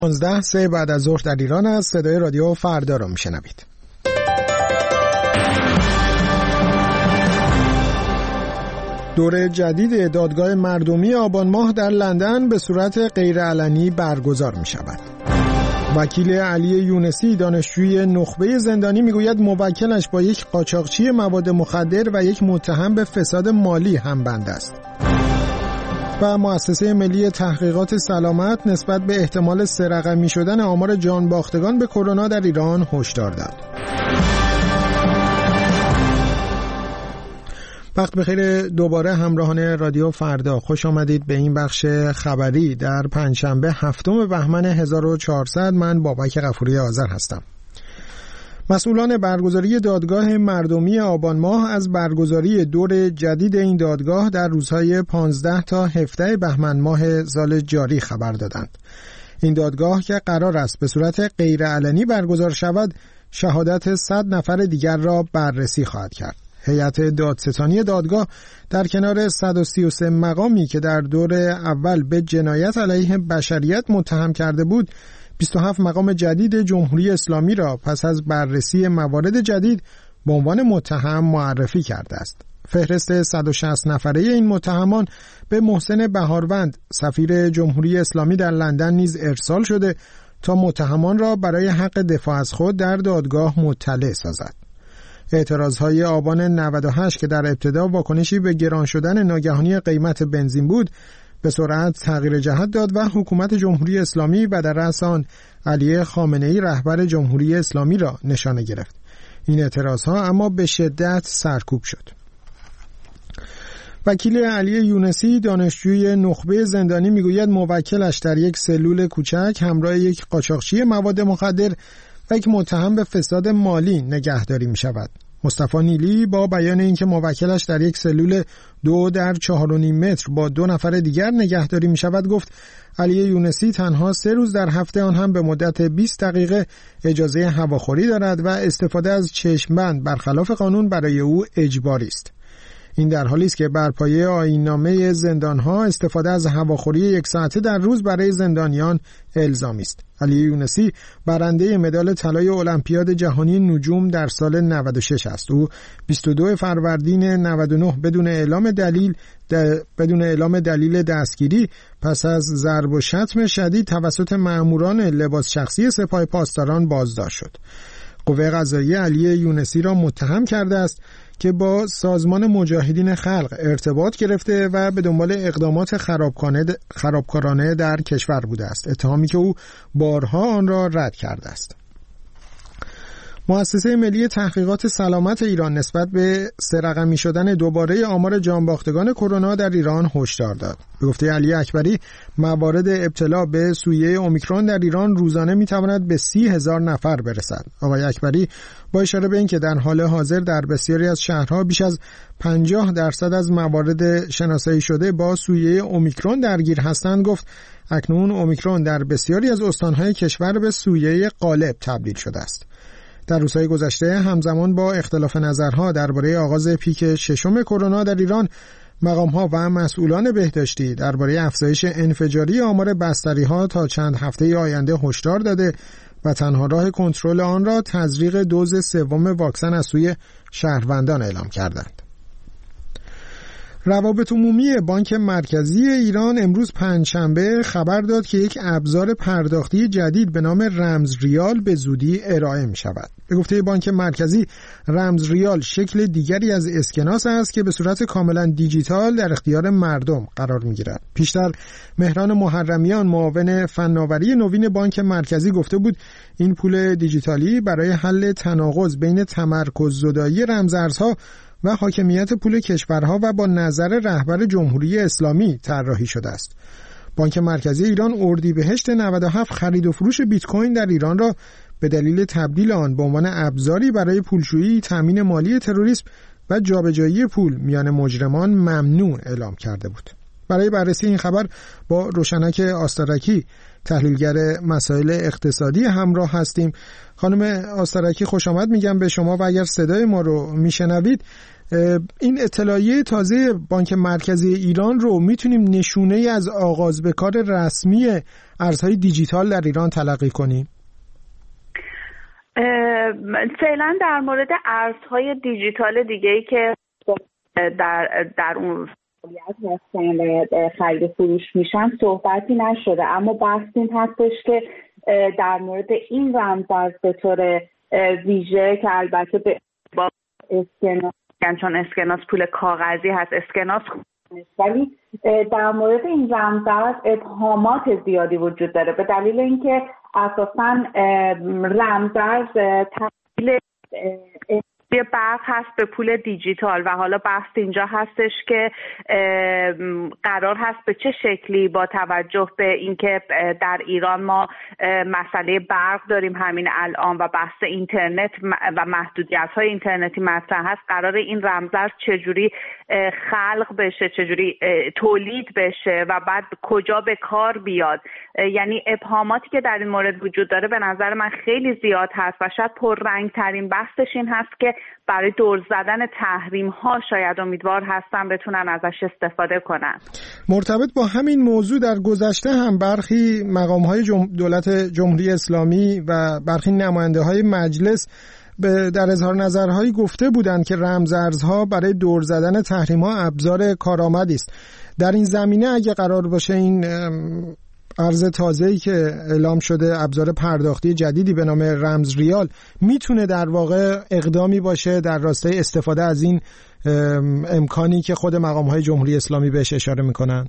15 بعد از ظهر در ایران است. صدای رادیو فردا رو میشنوید. دوره جدید دادگاه مردمی آبان ماه در لندن به صورت غیرعلنی برگزار می شود. وکیل علی یونسی دانشجوی نخبه زندانی میگوید موکلش با یک قاچاقچی مواد مخدر و یک متهم به فساد مالی همبند است. و مؤسسه ملی تحقیقات سلامت نسبت به احتمال 3 رقمی شدن آمار جانباختگان به کرونا در ایران هشدار داد. وقت بخیر دوباره همراهان رادیو فردا، خوش آمدید به این بخش خبری در پنجشنبه 7 بهمن 1400. من بابک غفوری آذر هستم. مسئولان برگزاری دادگاه مردمی آبان ماه از برگزاری دور جدید این دادگاه در روزهای 15 تا 17 بهمن ماه سال جاری خبر دادند. این دادگاه که قرار است به صورت غیرعلنی برگزار شود، شهادت 100 نفر دیگر را بررسی خواهد کرد. هیئت دادستانی دادگاه در کنار 133 مقامی که در دور اول به جنایت علیه بشریت متهم کرده بود، 27 مقام جدید جمهوری اسلامی را پس از بررسی موارد جدید به عنوان متهم معرفی کرده است. فهرست 160 نفره این متهمان به محسن بهاروند، سفیر جمهوری اسلامی در لندن نیز ارسال شده تا متهمان را برای حق دفاع از خود در دادگاه مطلع سازد. اعتراضهای آبان 98 که در ابتدا واکنشی به گران شدن ناگهانی قیمت بنزین بود، به سرعت تغییر جهت داد و حکومت جمهوری اسلامی و در رأس آن علی خامنه‌ای رهبر جمهوری اسلامی را نشانه گرفت. این اعتراضها اما به شدت سرکوب شد. وکیل علی یونسی دانشجوی نخبه زندانی میگوید موکلش در یک سلول کوچک همراه یک قاچاقچی مواد مخدر و یک متهم به فساد مالی نگهداری می شود. مصطفی نیلی با بیان اینکه موکلش در یک سلول 2 در 4.5 متر با 2 نفر دیگر نگهداری می شود گفت علی یونسی تنها 3 روز در هفته، آن هم به مدت 20 دقیقه اجازه هواخوری دارد و استفاده از چشمبند برخلاف قانون برای او اجباری است. این در حالی است که بر پایه آیین‌نامه زندان‌ها استفاده از هواخوری 1 ساعته در روز برای زندانیان الزامی است. علی یونسی برنده مدال طلای المپیاد جهانی نجوم در سال 96 است. او 22 فروردین 99 بدون اعلام دلیل دستگیری پس از ضرب و شتم شدید توسط مأموران لباس شخصی سپاه پاسداران بازداشت شد. قوه قضاییه علی یونسی را متهم کرده است که با سازمان مجاهدین خلق ارتباط گرفته و به دنبال اقدامات خرابکارانه در کشور بوده است، اتهامی که او بارها آن را رد کرده است. مؤسسه ملی تحقیقات سلامت ایران نسبت به 3 رقمی شدن دوباره آمار جانباختگان کرونا در ایران هشدار داد. به گفته علی اکبری، موارد ابتلا به سویه اومیکرون در ایران روزانه میتواند به 30,000 نفر برسد. آقای اکبری با اشاره به اینکه در حال حاضر در بسیاری از شهرها بیش از 50% از موارد شناسایی شده با سویه اومیکرون درگیر هستند گفت اکنون اومیکرون در بسیاری از استانهای کشور به سویه غالب تبدیل شده است. در روزهای گذشته همزمان با اختلاف نظرها درباره آغاز پیک 6 کرونا در ایران، مقام‌ها و مسئولان بهداشتی درباره افزایش انفجاری آمار بستری‌ها تا چند هفته آینده هشدار داده و تنها راه کنترل آن را تزریق دوز 3 واکسن از سوی شهروندان اعلام کردند. روابط عمومی بانک مرکزی ایران امروز پنجشنبه خبر داد که یک ابزار پرداختی جدید به نام رمز ریال به زودی ارائه می شود. به گفته بانک مرکزی، رمز ریال شکل دیگری از اسکناس است که به صورت کاملا دیجیتال در اختیار مردم قرار می گیرد. پیشتر مهران محرمیان، معاون فناوری نوین بانک مرکزی، گفته بود این پول دیجیتالی برای حل تناقض بین تمرکز زدایی رمزارزها و حاکمیت پول کشورها و با نظر رهبر جمهوری اسلامی طراحی شده است. بانک مرکزی ایران اردیبهشت 97 خرید و فروش بیت کوین در ایران را به دلیل تبدیل آن به عنوان ابزاری برای پولشویی، تامین مالی تروریسم و جابجایی پول میان مجرمان ممنوع اعلام کرده بود. برای بررسی این خبر با روشنک آستارکی، تحلیلگر مسائل اقتصادی، همراه هستیم. خانم آستارکی خوش آمد میگم به شما و اگر صدای ما رو میشنوید این اطلاعیه تازه بانک مرکزی ایران رو میتونیم نشونه از آغاز به کار رسمی ارزهای دیجیتال در ایران تلقی کنیم؟ فعلا در مورد ارزهای دیجیتال دیگه‌ای که در اون فعالیت هستن و خرید فروش میشن صحبتی نشده، اما بحث این هستش که در مورد این رمزارز به طور ویژه که البته با اسکناس، چون اسکناس پول کاغذی هست، اسکناس ولی در مورد این رمزارز ابهامات زیادی وجود داره به دلیل اینکه اساساً رمزارز تبدیل برق هست به پول دیجیتال و حالا بحث اینجا هستش که قرار هست به چه شکلی با توجه به اینکه در ایران ما مسئله برق داریم همین الان و بحث اینترنت و محدودیت‌های اینترنتی مطرح هست، قرار این رمزارز چجوری خلق بشه، چجوری تولید بشه و بعد کجا به کار بیاد. یعنی ابهاماتی که در این مورد وجود داره به نظر من خیلی زیاد هست و شاید پررنگ‌ترین بحثش این هست که برای دور زدن تحریم ها شاید امیدوار هستن بتونن ازش استفاده کنن. مرتبط با همین موضوع در گذشته هم برخی مقام های دولت جمهوری اسلامی و برخی نماینده های مجلس در اظهار نظرهایی گفته بودند که رمزارزها برای دور زدن تحریم ها ابزار کارآمدی است. در این زمینه اگه قرار باشه این ارز تازه‌ای که اعلام شده، ابزار پرداختی جدیدی به نام رمز ریال، میتونه در واقع اقدامی باشه در راستای استفاده از این امکانی که خود مقام‌های جمهوری اسلامی بهش اشاره میکنن؟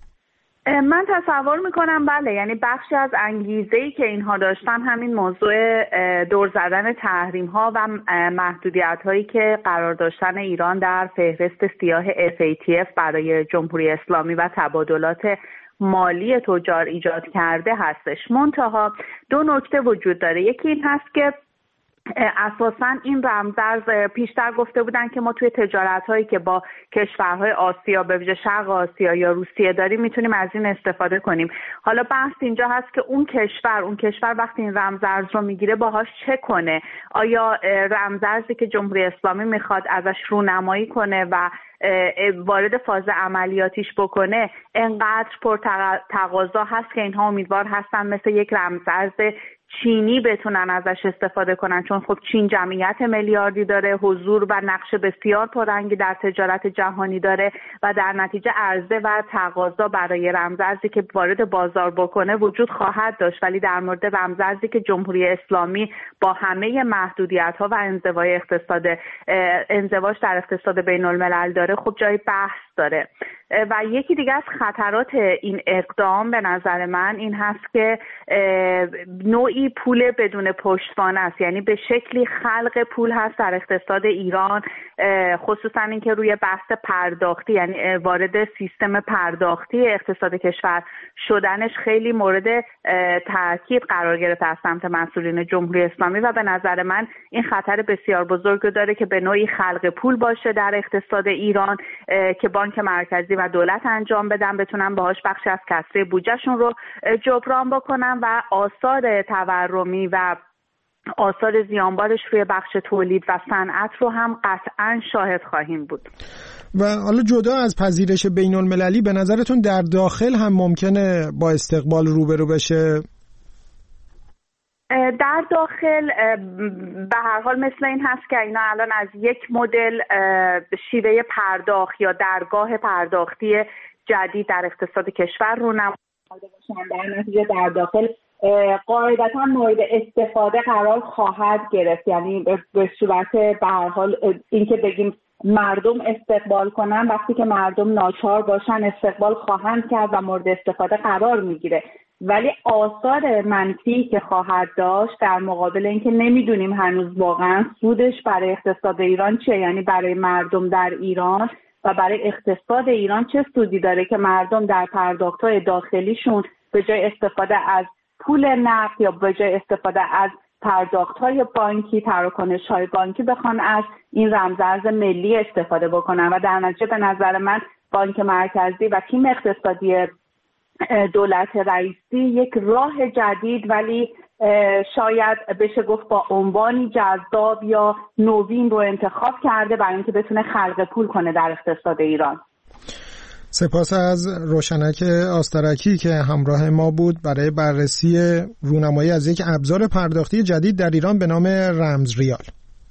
من تصور میکنم بله، یعنی بخشی از انگیزه‌ای که اینها داشتن همین موضوع دور زدن تحریم‌ها و محدودیت‌هایی که قرار داشتن ایران در فهرست سیاه FATF برای جمهوری اسلامی و تبادلات مالی تجار ایجاد کرده هستش. منتها دو نکته وجود داره. یکی این هست که اساساً این رمزارز پیشتر گفته بودن که ما توی تجارت‌هایی که با کشورهای آسیا به ویژه شرق آسیا یا روسیه داریم میتونیم از این استفاده کنیم. حالا بحث اینجا هست که اون کشور وقتی این رمزارز رو میگیره باهاش چه کنه؟ آیا رمزارزی که جمهوری اسلامی میخواد ازش رونمایی کنه و وارد فاز عملیاتیش بکنه انقدر پرتقاضا هست که اینها امیدوار هستن مثل یک رمزارز چینی بتونن ازش استفاده کنن، چون خب چین جمعیت میلیاردی داره، حضور و نقش بسیار پررنگی در تجارت جهانی داره و در نتیجه عرضه و تقاضا برای رمزارزی که وارد بازار بکنه وجود خواهد داشت. ولی در مورد رمزارزی که جمهوری اسلامی با همه محدودیت‌ها و انزواج در اقتصاد بین الملل داره خب جای بحث داره. و یکی دیگه از خطرات این اقدام به نظر من این هست که نوعی پول بدون پشتوانه است، یعنی به شکلی خلق پول هست در اقتصاد ایران، خصوصا اینکه روی بحث پرداختی یعنی وارد سیستم پرداختی اقتصاد کشور شدنش خیلی مورد تاکید قرار گرفته از سمت مسئولین جمهوری اسلامی و به نظر من این خطر بسیار بزرگ داره که به نوعی خلق پول باشه در اقتصاد ایران که بانک مرکزی و دولت انجام بدن، بتونن باهاش بخشی از کسری بودجهشون رو جبران بکنن و آثار تورمی و آثار زیانبارش روی بخش تولید و صنعت رو هم قطعاً شاهد خواهیم بود. و حالا جدا از پذیرش بین المللی به نظرتون در داخل هم ممکنه با استقبال روبرو بشه؟ در داخل به هر حال مثل این هست که اینا الان از یک مدل شیوه پرداخت یا درگاه پرداختی جدید در اقتصاد کشور رو نمایده باشن، در نتیجه در داخل قاعدتا مورد استفاده قرار خواهد گرفت. یعنی به صورت به هر حال اینکه بگیم مردم استقبال کنن، وقتی که مردم ناچار باشن استقبال خواهند کرد و مورد استفاده قرار میگیره. ولی آثار منفی که خواهد داشت در مقابل اینکه نمیدونیم هنوز واقعا سودش برای اقتصاد ایران چیه، یعنی برای مردم در ایران و برای اقتصاد ایران چه سودی داره که مردم در پرداخت‌های داخلیشون به جای استفاده از پول نقد یا به جای استفاده از پرداخت‌های بانکی، تراکنش‌های بانکی بخوان از این رمزارز ملی استفاده بکنن و در نتیجه به نظر من بانک مرکزی و تیم اقتصادی دولت رئیسی یک راه جدید ولی شاید بشه گفت با عنوانی جذاب یا نوین رو انتخاب کرده برای اینکه بتونه خلق پول کنه در اقتصاد ایران. سپاس از روشنک آسترکی که همراه ما بود برای بررسی رونمایی از یک ابزار پرداختی جدید در ایران به نام رمز ریال.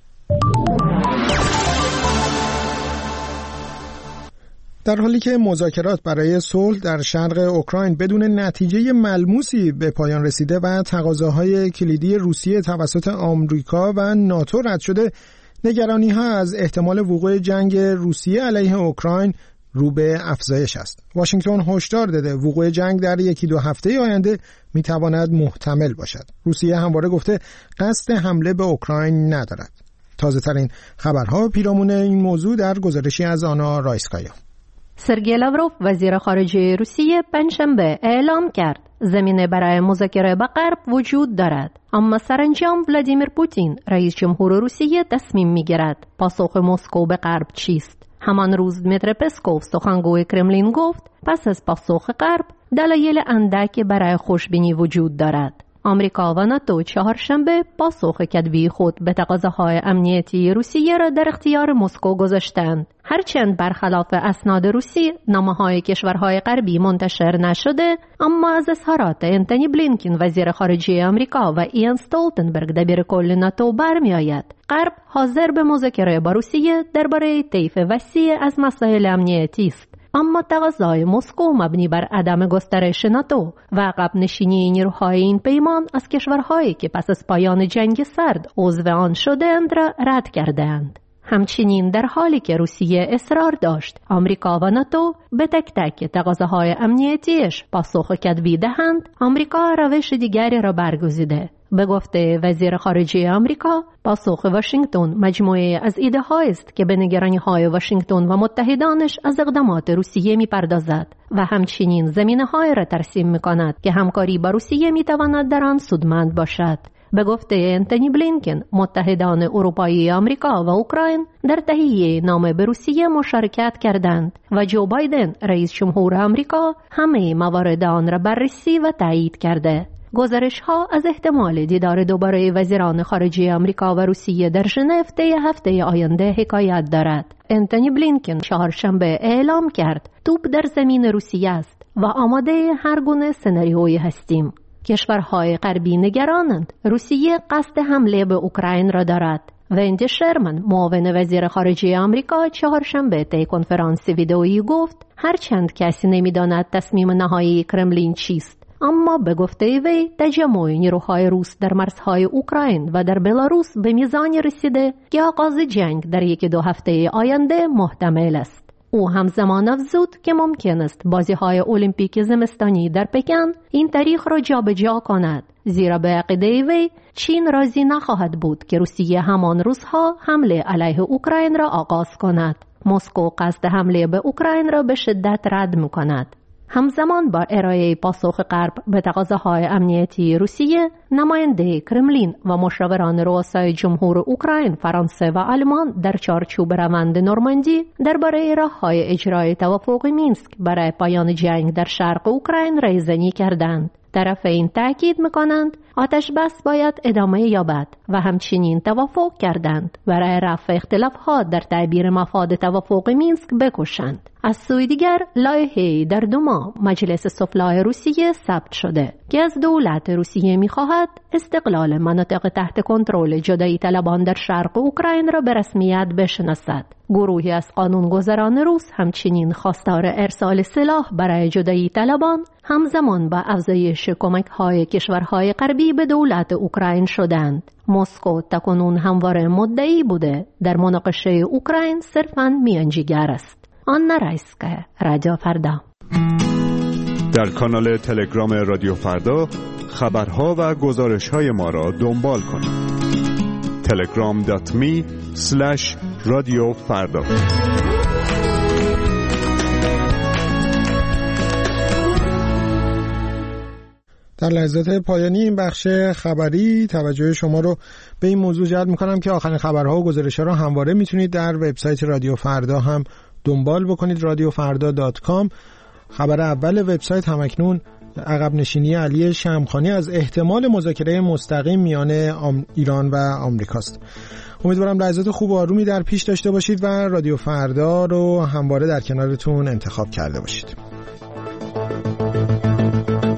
در حالی که مذاکرات برای صلح در شرق اوکراین بدون نتیجه ملموسی به پایان رسیده و تقاضاهای کلیدی روسیه توسط آمریکا و ناتو رد شده، نگرانی‌ها از احتمال وقوع جنگ روسیه علیه اوکراین رو به افزایش است. واشنگتن هشدار داده وقوع جنگ در 1-2 هفته آینده میتواند محتمل باشد. روسیه همواره گفته قصد حمله به اوکراین ندارد. تازه ترین خبرها پیرامون این موضوع در گزارشی از آنا رایسکایا. سرگئی لاوروف وزیر خارجه روسیه پنجشنبه اعلام کرد زمینه برای مذاکره با غرب وجود دارد، اما سرانجام ولادیمیر پوتین رئیس جمهور روسیه تصمیم میگیرد پاسخ مسکو به غرب چیست. همان روز دمیتری پسکوف سخنگوی کرملین گفت پس از پاسخ غرب دلایل اندکی برای خوشبینی وجود دارد. آمریکا و ناتو چهارشنبه پاسخ کتبی خود به تقاضاهای امنیتی روسیه را در اختیار مسکو گذاشتند. هرچند برخلاف اسناد روسی نامه‌های کشورهای غربی منتشر نشده، اما از اظهارات انتونی بلینکن وزیر خارجه آمریکا و ایان استولتنبرگ دبیر کل ناتو برمی‌آید غرب حاضر به مذاکره با روسیه درباره طیف وسیع از مسائل امنیتی است. اما تقاضای مسکو مبنی بر عدم گسترش ناتو و عقب نشینی نیروهای این پیمان از کشورهایی که پس از پایان جنگ سرد عضو آن شدند را رد کردند. همچنین در حالی که روسیه اصرار داشت آمریکا و ناتو به تک تک تقاضاهای امنیتیش پاسخ کتبی دهند، آمریکا روش دیگری را برگزیده. به گفته وزیر خارجه آمریکا، پاسخ واشنگتن مجموعه از ایده هایی است که به نگرانی های واشنگتن و متحدانش از اقدامات روسیه میپردازد و همچنین زمینه های را ترسیم میکند که همکاری با روسیه میتواند در آن سودمند باشد. به گفته انتونی بلینکن، متحدان اروپایی آمریکا و اوکراین در تهیه نامه به روسیه مشارکت کردند و جو بایدن رئیس جمهور آمریکا همه موارد آن را بررسی و تایید کرده. گزارش‌ها از احتمال دیدار دوباره وزیران خارجه آمریکا و روسیه در ژنو طی هفته آینده حکایت دارد. انتونی بلینکن چهارشنبه اعلام کرد توپ در زمین روسیه است و آماده هر گونه سناریویی هستیم. کشورهای غربی نگرانند روسیه قصد حمله به اوکراین را دارد. وندی شرمن معاون وزیر خارجه آمریکا چهارشنبه طی کنفرانس ویدئویی گفت هرچند کسی نمی‌داند تصمیم نهایی کرملین چیست، اما به گفته وی تجمع نیروهای روس در مرزهای اوکراین و در بلاروس به میزانی رسیده که آغاز جنگ در 1-2 هفته آینده محتمل است. او همزمان افزود که ممکن است بازی‌های المپیک زمستانی در پکن این تاریخ را جابجا کند، زیرا به عقیده وی چین راضی نخواهد بود که روسیه همان روزها حمله علیه اوکراین را آغاز کند. مسکو قصد حمله به اوکراین را به شدت رد می‌کند. همزمان با ارائه پاسخ غرب به تقاضاهای امنیتی روسیه، نماینده کرملین و مشاوران رؤسای جمهور اوکراین، فرانسه و آلمان در چارچوب روند نورماندی درباره راه‌های اجرای توافق مینسک برای پایان جنگ در شرق اوکراین ریزنی کردند. طرفین تاکید می‌کنند آتش بس باید ادامه یابد و همچنین توافق کردند برای رفع اختلافات در تعبیر مفاد توافق مینسک بکوشند. از سوی دیگر لایحه‌ای در 2 ماه مجلس سفلای روسیه ثبت شده که از دولت روسیه می‌خواهد استقلال مناطق تحت کنترل جدایی طلبان در شرق اوکراین را به رسمیت بشناسد. گروهی از قانونگذاران روس همچنین خواستار ارسال سلاح برای جدایی طلبان همزمان با افزایش کمک‌های کشورهای غربی به دولت اوکراین شدند. مسکو تاکنون همواره مدعی بوده در مناقشه اوکراین صرفاً میانجیگر است. آنا رایسکایا، رادیو فردا. در کانال تلگرام رادیو فردا خبرها و گزارش‌های ما را دنبال کنید. telegram.me/radiofarda. در لحظات پایانی این بخش خبری توجه شما رو به این موضوع جلب می‌کنم که آخرین خبرها و گزارش‌ها رو همواره میتونید در وبسایت رادیو فردا هم دنبال بکنید، radiofrda.com. خبر اول وبسایت همکنون عقب نشینی علی شمخانی از احتمال مذاکره مستقیم میان ایران و آمریکاست. امیدوارم لحظات خوب و آرومی در پیش داشته باشید و رادیو فردا رو همواره در کنارتون انتخاب کرده باشید.